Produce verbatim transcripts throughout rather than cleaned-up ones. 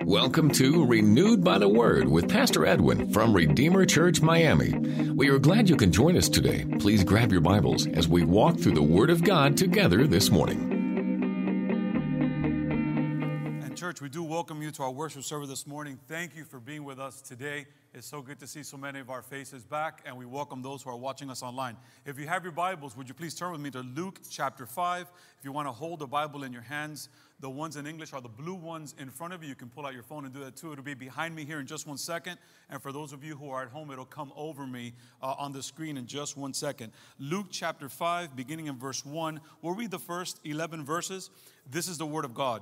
Welcome to Renewed by the Word with Pastor Edwin from Redeemer Church, Miami. We are glad you can join us today. Please grab your Bibles as we walk through the Word of God together this morning. And church, we do welcome you to our worship service this morning. Thank you for being with us today. It's so good to see so many of our faces back, and we welcome those who are watching us online. If you have your Bibles, would you please turn with me to Luke chapter five. If you want to hold the Bible in your hands, the ones in English are the blue ones in front of you. You can pull out your phone and do that too. It'll be behind me here in just one second. And for those of you who are at home, it'll come over me uh, on the screen in just one second. Luke chapter five, beginning in verse one. We'll read the first eleven verses. This is the word of God.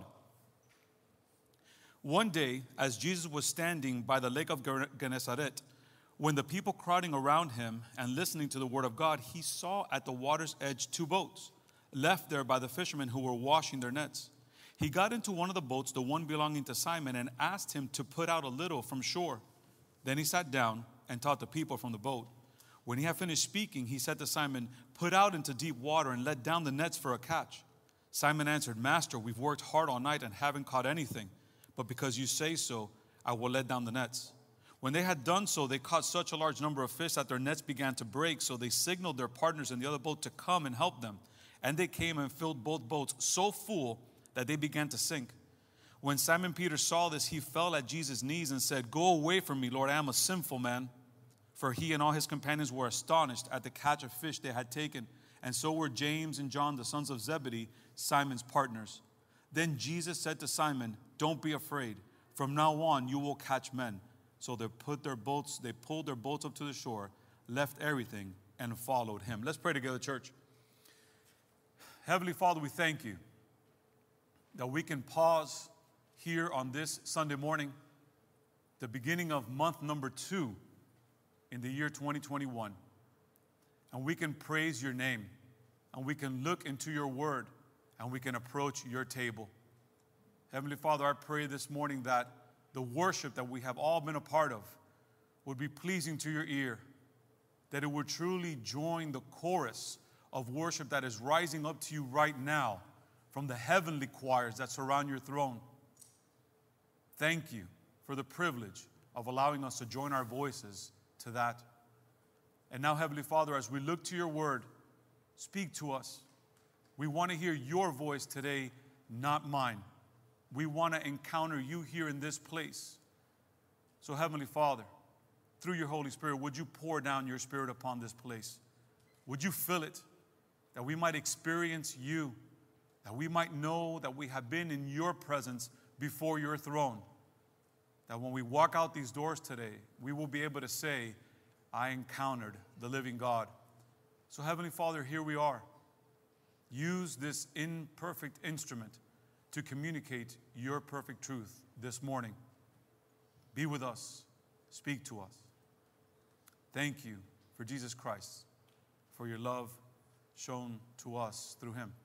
One day, as Jesus was standing by the lake of Gennesaret, when the people crowding around him and listening to the word of God, he saw at the water's edge two boats, left there by the fishermen who were washing their nets. He got into one of the boats, the one belonging to Simon, and asked him to put out a little from shore. Then he sat down and taught the people from the boat. When he had finished speaking, he said to Simon, "Put out into deep water and let down the nets for a catch." Simon answered, "Master, we've worked hard all night and haven't caught anything. But because you say so, I will let down the nets." When they had done so, they caught such a large number of fish that their nets began to break. So they signaled their partners in the other boat to come and help them. And they came and filled both boats so full that they began to sink. When Simon Peter saw this, he fell at Jesus' knees and said, "Go away from me, Lord, I am a sinful man." For he and all his companions were astonished at the catch of fish they had taken. And so were James and John, the sons of Zebedee, Simon's partners. Then Jesus said to Simon, "Don't be afraid. From now on, you will catch men." So they put their boats, they pulled their boats up to the shore, left everything, and followed him. Let's pray together, church. Heavenly Father, we thank you that we can pause here on this Sunday morning, the beginning of month number two in the year twenty twenty-one. And we can praise your name, and we can look into your word, and we can approach your table. Heavenly Father, I pray this morning that the worship that we have all been a part of would be pleasing to your ear, that it would truly join the chorus of worship that is rising up to you right now from the heavenly choirs that surround your throne. Thank you for the privilege of allowing us to join our voices to that. And now, Heavenly Father, as we look to your word, speak to us. We want to hear your voice today, not mine. We want to encounter you here in this place. So, Heavenly Father, through your Holy Spirit, would you pour down your Spirit upon this place? Would you fill it, that we might experience you, that we might know that we have been in your presence before your throne, that when we walk out these doors today, we will be able to say, "I encountered the living God." So, Heavenly Father, here we are. Use this imperfect instrument to communicate your perfect truth this morning. Be with us. Speak to us. Thank you for Jesus Christ, for your love shown to us through him.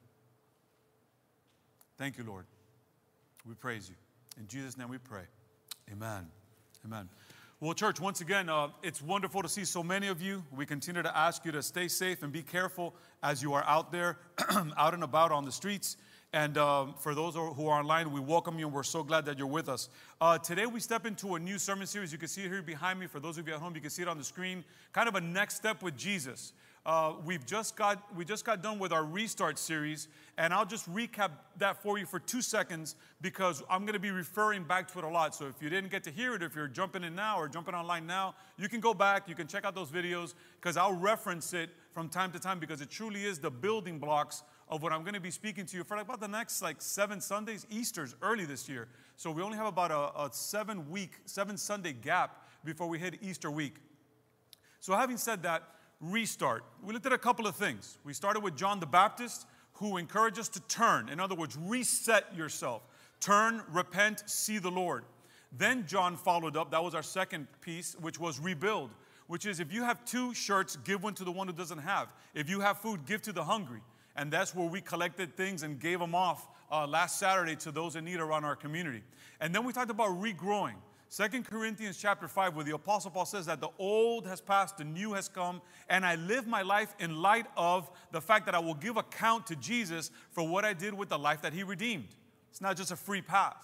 Thank you, Lord. We praise you. In Jesus' name we pray. Amen. Amen. Well, church, once again, uh, it's wonderful to see so many of you. We continue to ask you to stay safe and be careful as you are out there, out and about on the streets. And um, for those who are online, we welcome you, and we're so glad that you're with us. Uh, today, we step into a new sermon series. You can see it here behind me. For those of you at home, you can see it on the screen. Kind of a next step with Jesus. Uh, we've just got we just got done with our Restart series, and I'll just recap that for you for two seconds because I'm going to be referring back to it a lot. So if you didn't get to hear it, if you're jumping in now or jumping online now, you can go back, you can check out those videos because I'll reference it from time to time because it truly is the building blocks of what I'm going to be speaking to you for about the next like seven Sundays. Easter's early this year, so we only have about a, a seven week, seven Sunday gap before we hit Easter week. So having said that, Restart. We looked at a couple of things. We started with John the Baptist, who encouraged us to turn. In other words, reset yourself. Turn, repent, see the Lord. Then John followed up. That was our second piece, which was rebuild, which is if you have two shirts, give one to the one who doesn't have. If you have food, give to the hungry. And that's where we collected things and gave them off uh, last Saturday to those in need around our community. And then we talked about regrowing. Second Corinthians chapter five, where the Apostle Paul says that the old has passed, the new has come, and I live my life in light of the fact that I will give account to Jesus for what I did with the life that he redeemed. It's not just a free pass.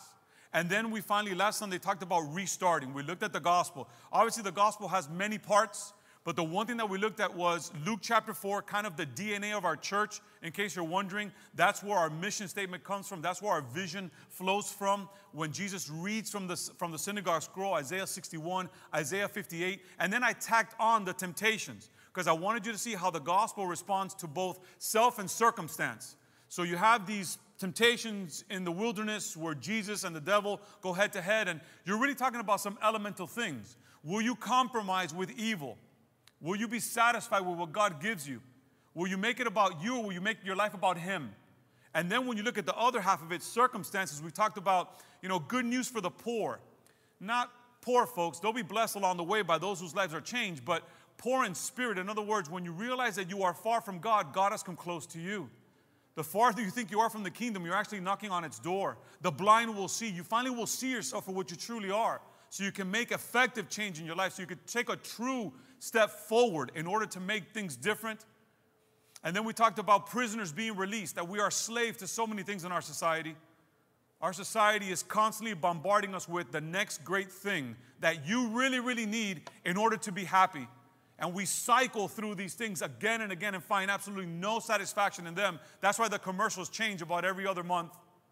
And then we finally, last Sunday, talked about restarting. We looked at the gospel. Obviously, the gospel has many parts, but the one thing that we looked at was Luke chapter four, kind of the D N A of our church. In case you're wondering, that's where our mission statement comes from. That's where our vision flows from. When Jesus reads from the, from the synagogue scroll, Isaiah sixty-one, Isaiah fifty-eight, and then I tacked on the temptations because I wanted you to see how the gospel responds to both self and circumstance. So you have these temptations in the wilderness where Jesus and the devil go head to head, and you're really talking about some elemental things. Will you compromise with evil? Will you be satisfied with what God gives you? Will you make it about you, or will you make your life about Him? And then when you look at the other half of it, circumstances, we talked about, you know, good news for the poor. Not poor folks. They'll be blessed along the way by those whose lives are changed, but poor in spirit. In other words, when you realize that you are far from God, God has come close to you. The farther you think you are from the kingdom, you're actually knocking on its door. The blind will see. You finally will see yourself for what you truly are, so you can make effective change in your life, so you can take a true step forward in order to make things different. And then we talked about prisoners being released, that we are slaves to so many things in our society. Our society is constantly bombarding us with the next great thing that you really, really need in order to be happy. And we cycle through these things again and again and find absolutely no satisfaction in them. That's why the commercials change about every other month.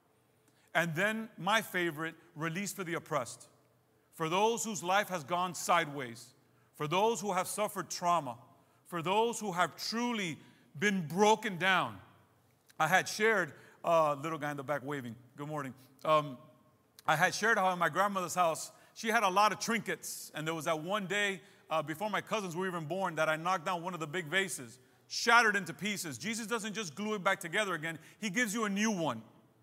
And then my favorite, release for the oppressed. For those whose life has gone sideways. For those who have suffered trauma. For those who have truly been broken down. I had shared, uh, little guy in the back waving, good morning. Um, I had shared how in my grandmother's house, she had a lot of trinkets. And there was that one day uh, before my cousins were even born that I knocked down one of the big vases, shattered into pieces. Jesus doesn't just glue it back together again. He gives you a new one.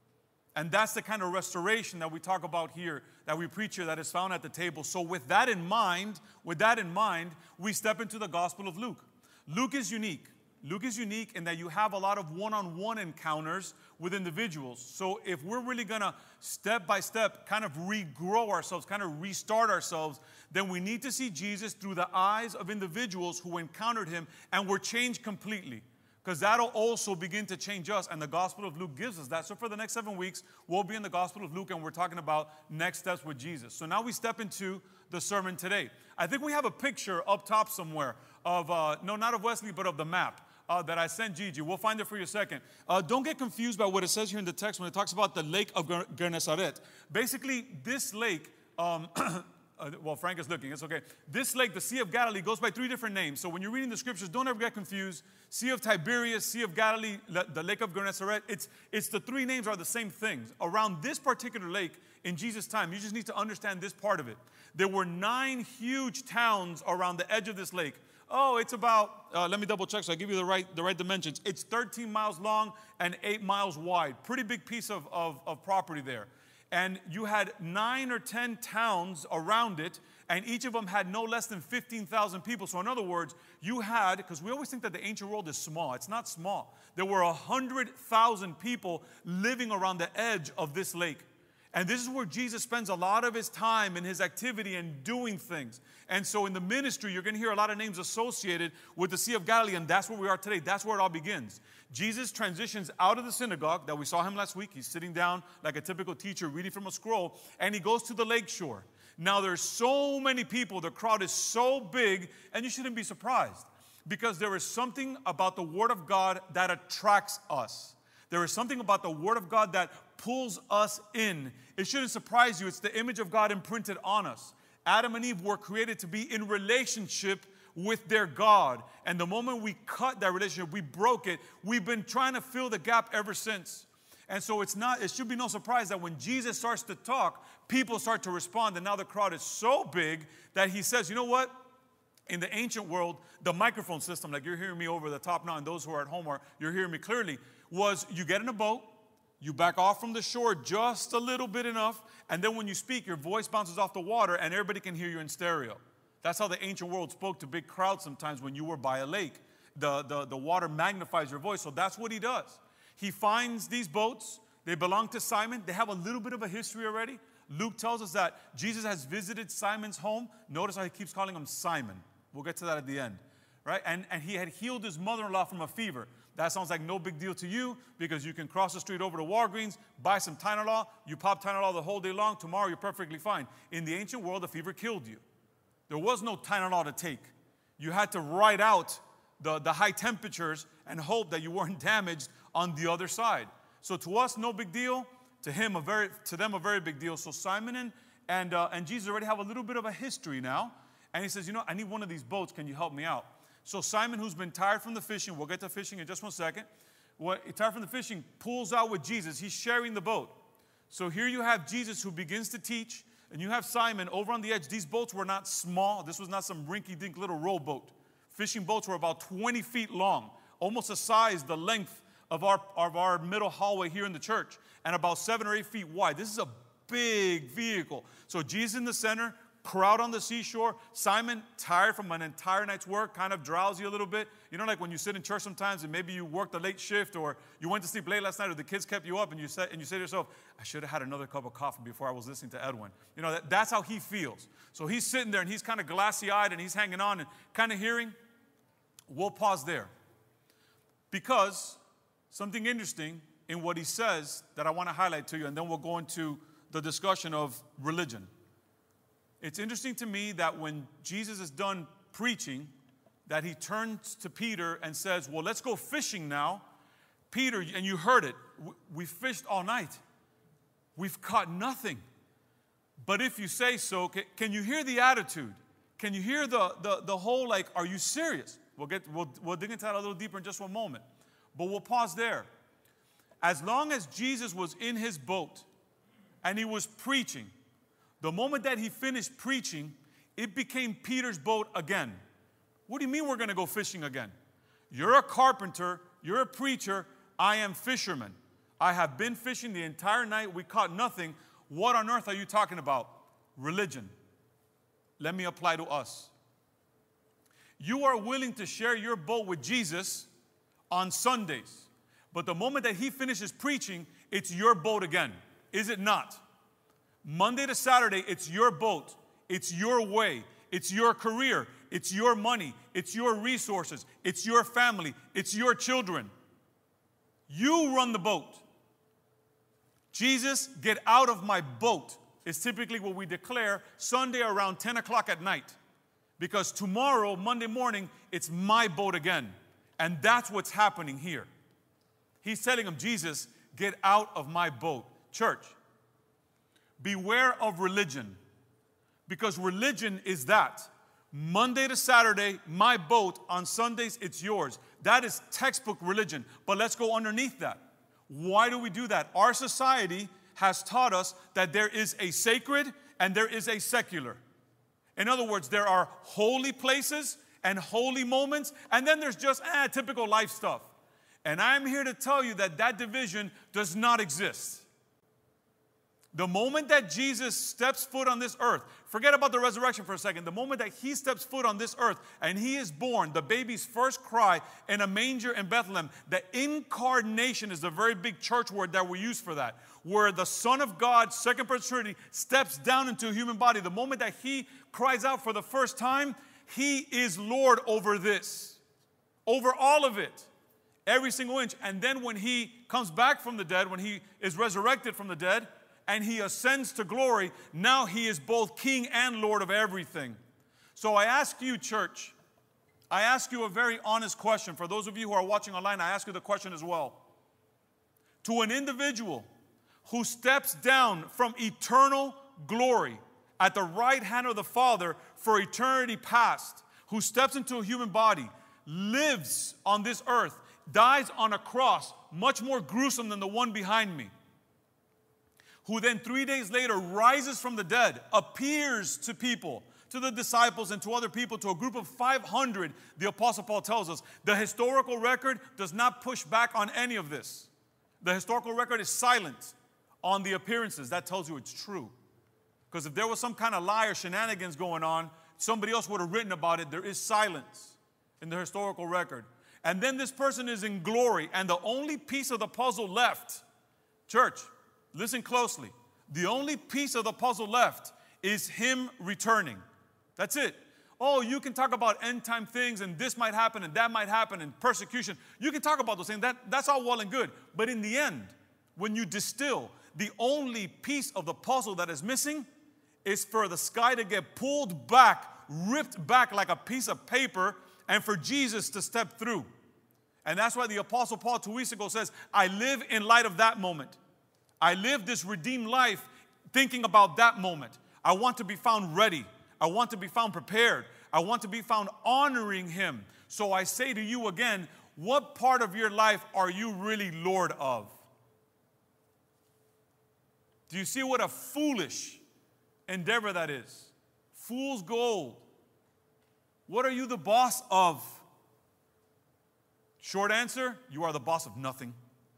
And that's the kind of restoration that we talk about here, that we preach here, that is found at the table. So with that in mind, with that in mind, we step into the Gospel of Luke. Luke is unique. Luke is unique in that you have a lot of one-on-one encounters with individuals. So if we're really going to step by step kind of regrow ourselves, kind of restart ourselves, then we need to see Jesus through the eyes of individuals who encountered Him and were changed completely. Because that'll also begin to change us, and the Gospel of Luke gives us that. So for the next seven weeks, we'll be in the Gospel of Luke, and we're talking about next steps with Jesus. So now we step into the sermon today. I think we have a picture up top somewhere of, uh, no, not of Wesley, but of the map uh, that I sent Gigi. We'll find it for you in a second. Uh, don't get confused by what it says here in the text when it talks about the Lake of Gennesaret. Basically, this lake... Um, Uh, well, Frank is looking. It's okay. This lake, the Sea of Galilee, goes by three different names. So when you're reading the scriptures, don't ever get confused. Sea of Tiberias, Sea of Galilee, the Lake of Gennesaret. It's, it's the three names are the same things. Around this particular lake in Jesus' time, you just need to understand this part of it. There were nine huge towns around the edge of this lake. Oh, it's about, uh, let me double check so I give you the right, the right dimensions. It's thirteen miles long and eight miles wide. Pretty big piece of, of, of property there. And you had nine or ten towns around it, and each of them had no less than fifteen thousand people. So in other words, you had, because we always think that the ancient world is small. It's not small. There were one hundred thousand people living around the edge of this lake. And this is where Jesus spends a lot of His time and His activity and doing things. And so in the ministry, you're going to hear a lot of names associated with the Sea of Galilee, and that's where we are today. That's where it all begins. Jesus transitions out of the synagogue that we saw Him last week. He's sitting down like a typical teacher reading from a scroll, and He goes to the lake shore. Now there's so many people. The crowd is so big, and you shouldn't be surprised because there is something about the Word of God that attracts us. There is something about the Word of God that pulls us in. It shouldn't surprise you. It's the image of God imprinted on us. Adam and Eve were created to be in relationship with their God. And the moment we cut that relationship, we broke it. We've been trying to fill the gap ever since. And so it's not, it should be no surprise that when Jesus starts to talk, people start to respond. And now the crowd is so big that He says, you know what? In the ancient world, the microphone system, like you're hearing me over the top now, and those who are at home are, you're hearing me clearly, was you get in a boat, you back off from the shore just a little bit enough, and then when you speak, your voice bounces off the water, and everybody can hear you in stereo. That's how the ancient world spoke to big crowds sometimes when you were by a lake. The, the, the water magnifies your voice, so that's what He does. He finds these boats. They belong to Simon. They have a little bit of a history already. Luke tells us that Jesus has visited Simon's home. Notice how he keeps calling him Simon. We'll get to that at the end, right? And, and he had healed his mother-in-law from a fever. That sounds like no big deal to you because you can cross the street over to Walgreens, buy some Tylenol, you pop Tylenol the whole day long, tomorrow you're perfectly fine. In the ancient world, the fever killed you. There was no Tylenol to take. You had to ride out the, the high temperatures and hope that you weren't damaged on the other side. So to us, no big deal. To him, a very, to them, a very big deal. So Simon and, and, uh, and Jesus already have a little bit of a history now. And he says, you know, I need one of these boats. Can you help me out? So Simon, who's been tired from the fishing, we'll get to fishing in just one second. What, tired from the fishing, pulls out with Jesus. He's sharing the boat. So here you have Jesus who begins to teach. And you have Simon over on the edge. These boats were not small. This was not some rinky-dink little rowboat. Fishing boats were about twenty feet long, almost the size, the length of our, of our middle hallway here in the church, and about seven or eight feet wide. This is a big vehicle. So Jesus in the center, crowd on the seashore. Simon, tired from an entire night's work, kind of drowsy a little bit. You know, like when you sit in church sometimes and maybe you worked a late shift or you went to sleep late last night or the kids kept you up and you, say, and you say to yourself, I should have had another cup of coffee before I was listening to Edwin. You know, that, that's how he feels. So he's sitting there and he's kind of glassy-eyed and he's hanging on and kind of hearing. We'll pause there because something interesting in what he says that I want to highlight to you, and then we'll go into the discussion of religion. It's interesting to me that when Jesus is done preaching, that he turns to Peter and says, well, let's go fishing now. Peter, and you heard it, we fished all night. We've caught nothing. But if you say so, can you hear the attitude? Can you hear the, the, the whole, like, are you serious? We'll, get, we'll, we'll dig into that a little deeper in just one moment. But we'll pause there. As long as Jesus was in his boat and he was preaching, the moment that he finished preaching, it became Peter's boat again. What do you mean we're going to go fishing again? You're a carpenter. You're a preacher. I am fisherman. I have been fishing the entire night. We caught nothing. What on earth are you talking about? Religion. Let me apply to us. You are willing to share your boat with Jesus on Sundays. But the moment that he finishes preaching, it's your boat again. Is it not? Monday to Saturday, it's your boat. It's your way. It's your career. It's your money. It's your resources. It's your family. It's your children. You run the boat. Jesus, get out of my boat is typically what we declare Sunday around ten o'clock at night. Because tomorrow, Monday morning, it's my boat again. And that's what's happening here. He's telling him, Jesus, get out of my boat. Church, beware of religion. Because religion is that. Monday to Saturday, my boat. On Sundays, it's yours. That is textbook religion. But let's go underneath that. Why do we do that? Our society has taught us that there is a sacred and there is a secular. In other words, there are holy places and holy moments, and then there's just eh, typical life stuff. And I'm here to tell you that that division does not exist. The moment that Jesus steps foot on this earth, forget about the resurrection for a second. The moment that he steps foot on this earth and he is born, the baby's first cry in a manger in Bethlehem, the incarnation is the very big church word that we use for that, where the Son of God, second person Trinity, steps down into a human body. The moment that he cries out for the first time, he is Lord over this, over all of it, every single inch. And then when he comes back from the dead, when he is resurrected from the dead, and he ascends to glory, now he is both King and Lord of everything. So I ask you, church, I ask you a very honest question. For those of you who are watching online, I ask you the question as well. To an individual who steps down from eternal glory at the right hand of the Father for eternity past, who steps into a human body, lives on this earth, dies on a cross, much more gruesome than the one behind me, who then three days later rises from the dead, appears to people, to the disciples and to other people, to a group of five hundred, the Apostle Paul tells us. The historical record does not push back on any of this. The historical record is silent on the appearances. That tells you it's true. Because if there was some kind of lie or shenanigans going on, somebody else would have written about it. There is silence in the historical record. And then this person is in glory, and the only piece of the puzzle left, church, listen closely. The only piece of the puzzle left is him returning. That's it. oh, you can talk about end time things and this might happen and that might happen and persecution. You can talk about those things. That, that's all well and good. But in the end, when you distill, the only piece of the puzzle that is missing is for the sky to get pulled back, ripped back like a piece of paper, and for Jesus to step through. And that's why the Apostle Paul two weeks ago says, I live in light of that moment. I live this redeemed life thinking about that moment. I want to be found ready. I want to be found prepared. I want to be found honoring Him. So I say to you again, what part of your life are you really Lord of? Do you see what a foolish endeavor that is? Fool's gold. What are you the boss of? Short answer, you are the boss of nothing.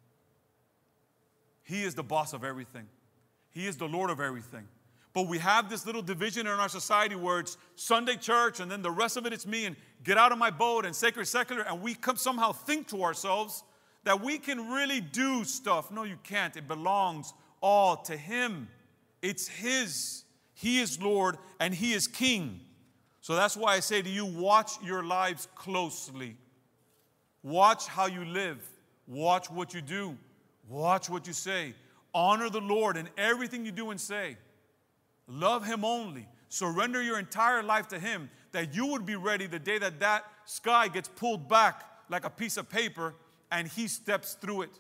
He is the boss of everything. He is the Lord of everything. But we have this little division in our society where it's Sunday church and then the rest of it it's me and get out of my boat and sacred secular, and we come somehow think to ourselves that we can really do stuff. No, you can't. It belongs all to Him. It's His. He is Lord and He is King. So that's why I say to you, watch your lives closely. Watch how you live. Watch what you do. Watch what you say. Honor the Lord in everything you do and say. Love Him only. Surrender your entire life to Him, that you would be ready the day that that sky gets pulled back like a piece of paper and He steps through it.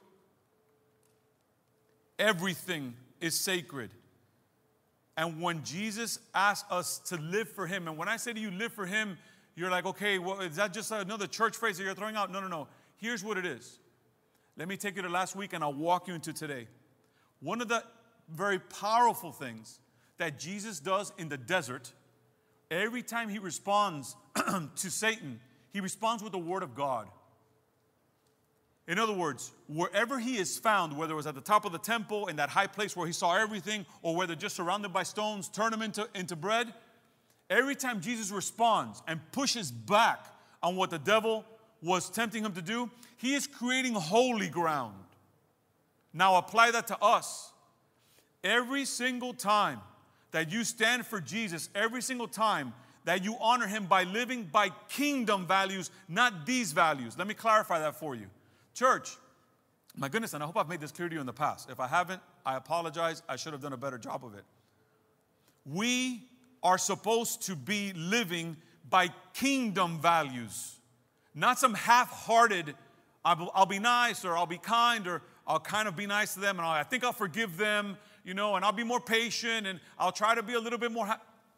Everything is sacred. And when Jesus asks us to live for Him, and when I say to you live for Him, you're like, okay, well, is that just another church phrase that you're throwing out? No, no, no. Here's what it is. Let me take you to last week and I'll walk you into today. One of the very powerful things that Jesus does in the desert, every time He responds to Satan, He responds with the Word of God. In other words, wherever He is found, whether it was at the top of the temple, in that high place where He saw everything, or whether just surrounded by stones, turn them into, into bread, every time Jesus responds and pushes back on what the devil was tempting Him to do, He is creating holy ground. Now apply that to us. Every single time that you stand for Jesus, every single time that you honor Him by living by kingdom values, not these values. Let me clarify that for you. Church, my goodness, and I hope I've made this clear to you in the past. If I haven't, I apologize. I should have done a better job of it. We are supposed to be living by kingdom values, not some half-hearted, I'll, I'll be nice or I'll be kind or I'll kind of be nice to them and I'll, I think I'll forgive them, you know, and I'll be more patient and I'll try to be a little bit more. Ha-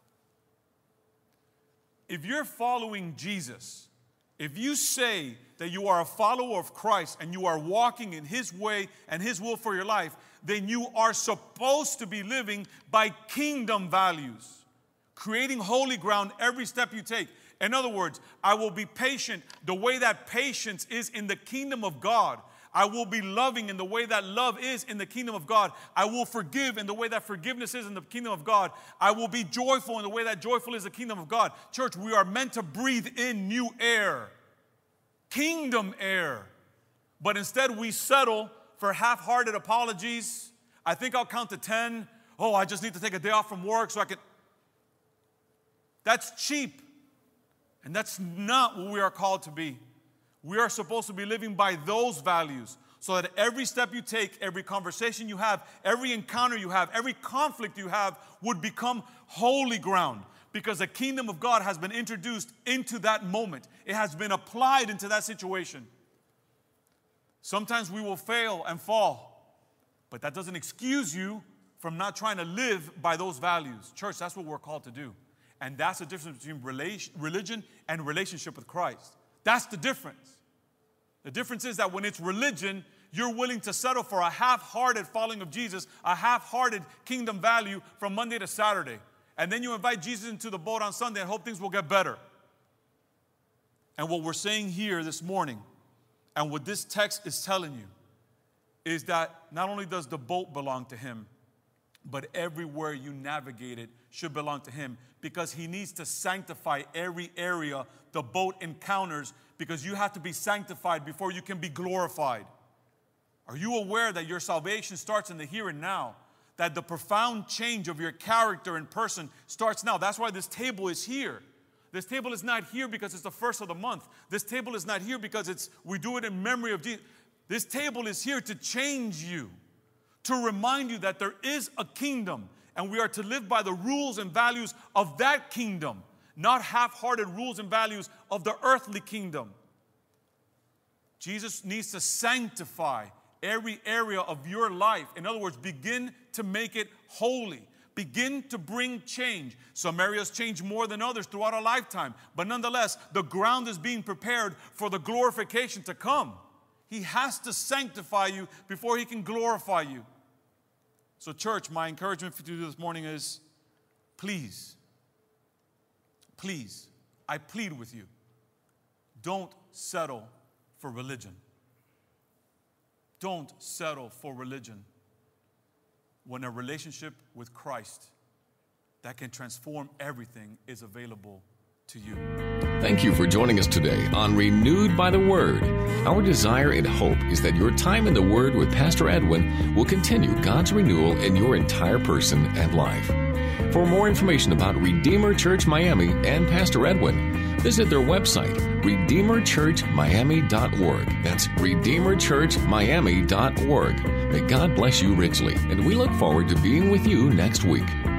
if you're following Jesus, if you say that you are a follower of Christ and you are walking in His way and His will for your life, then you are supposed to be living by kingdom values, creating holy ground every step you take. In other words, I will be patient the way that patience is in the kingdom of God. I will be loving in the way that love is in the kingdom of God. I will forgive in the way that forgiveness is in the kingdom of God. I will be joyful in the way that joyful is the kingdom of God. Church, we are meant to breathe in new air, kingdom air. But instead we settle for half-hearted apologies. I think I'll count to ten. Oh, I just need to take a day off from work so I can. That's cheap. And that's not what we are called to be. We are supposed to be living by those values so that every step you take, every conversation you have, every encounter you have, every conflict you have would become holy ground because the kingdom of God has been introduced into that moment. It has been applied into that situation. Sometimes we will fail and fall, but that doesn't excuse you from not trying to live by those values. Church, that's what we're called to do. And that's the difference between religion and relationship with Christ. That's the difference. The difference is that when it's religion, you're willing to settle for a half-hearted following of Jesus, a half-hearted kingdom value from Monday to Saturday. And then you invite Jesus into the boat on Sunday and hope things will get better. And what we're saying here this morning, and what this text is telling you, is that not only does the boat belong to Him, but everywhere you navigate it should belong to Him, because He needs to sanctify every area the boat encounters, because you have to be sanctified before you can be glorified. Are you aware that your salvation starts in the here and now? That the profound change of your character and person starts now. That's why this table is here. This table is not here because it's the first of the month. This table is not here because it's we do it in memory of Jesus. This table is here to change you, to remind you that there is a kingdom, and we are to live by the rules and values of that kingdom, not half-hearted rules and values of the earthly kingdom. Jesus needs to sanctify every area of your life. In other words, begin to make it holy. Begin to bring change. Some areas change more than others throughout a lifetime. But nonetheless, the ground is being prepared for the glorification to come. He has to sanctify you before He can glorify you. So church, my encouragement for you this morning is, please, please, I plead with you, don't settle for religion. Don't settle for religion when a relationship with Christ that can transform everything is available to you. Thank you for joining us today on Renewed by the Word. Our desire and hope is that your time in the Word with Pastor Edwin will continue God's renewal in your entire person and life. For more information about Redeemer Church Miami and Pastor Edwin, visit their website, redeemer church miami dot org. That's redeemer church miami dot org. May God bless you richly, and we look forward to being with you next week.